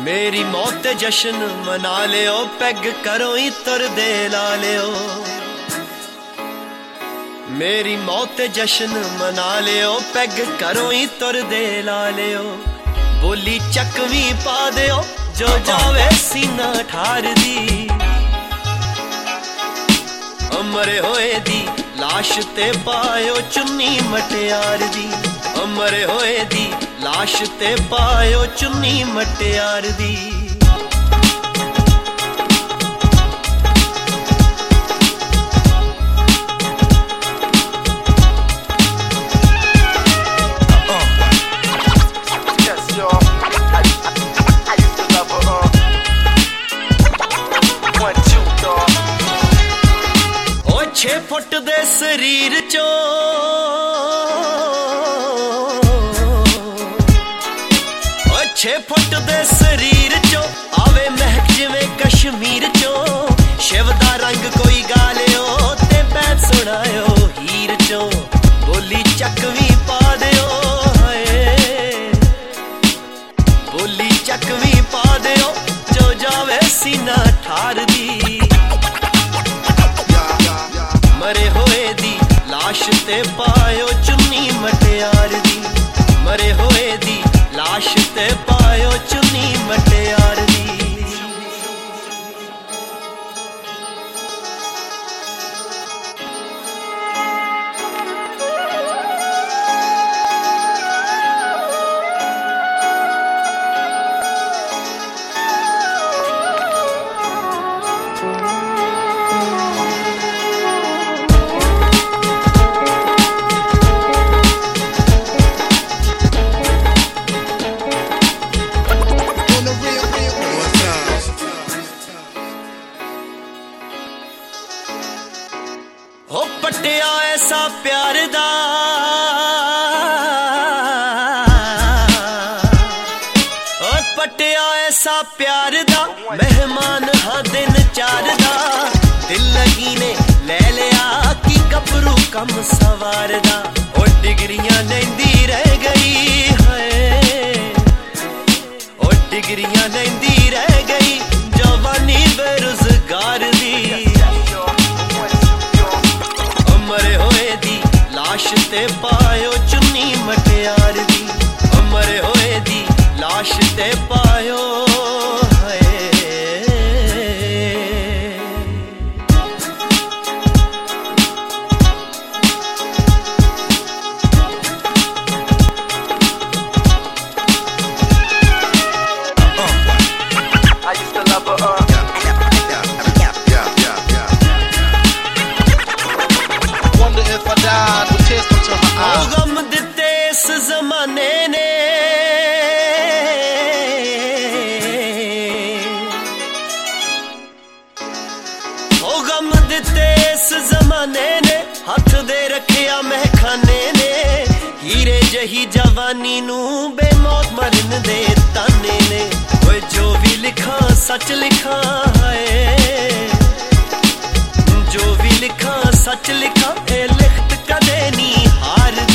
मेरी मौत ते जश्न मना लियो, पैग करो ही तुर दे ला लियो। मेरी मौत ते जश्न मना लियो, पैग करो ही तुर दे ला लियो। बोली चकवी पा दियो जो जावे सीना ठार दी। अमरे होए दी लाश ते पायो चुन्नी मटियार दी। अमरे होए दी लाश ते पायो चुन्नी मटियार दी। ओ 6 फुट दे शरीर चो 6 फुट दे शरीर चो आवे महक जिवें कश्मीर चो। शिव दा रंग कोई गालियो ते बैठ सुनायो हीर चो। बोली चकवी पा दियो हाय, बोली चकवी पा दियो जो जावे सीना ठार दी। मरे होए दी लाश ते पायो चुन्नी मटियार दी। मरे होए दी लाश ते पायो चुन्नी मटियार दी। हो पटिया ऐसा प्यार दा पटिया ऐसा प्यार दा मेहमान हाँ दिन 4 दा। दिल लगी ने ले लिया कि गबरू कम सवार दा। ओ डिगरियां लेंदी रह गई है, ओ डिगरियां लेंदी रह गई जवानी बेरोजगार दी। अमरे होए दी लाश ते पायो चुन्नी मटियार दी। अमरे होए दी लाश ते पायो हाय। I used to love her. Wonder if I died with tears come to my eyes. गम दिते इस जमाने ने, ओ गम दिते इस जमाने ने, हथ दे रखिया महखाने ने। हीरे जही जवानी नू बेमौत मरन दे ताने ने। ओए जो भी लिखा सच लिखा है, जो भी लिखा सच लिखा, ए लिखत कदे नी हार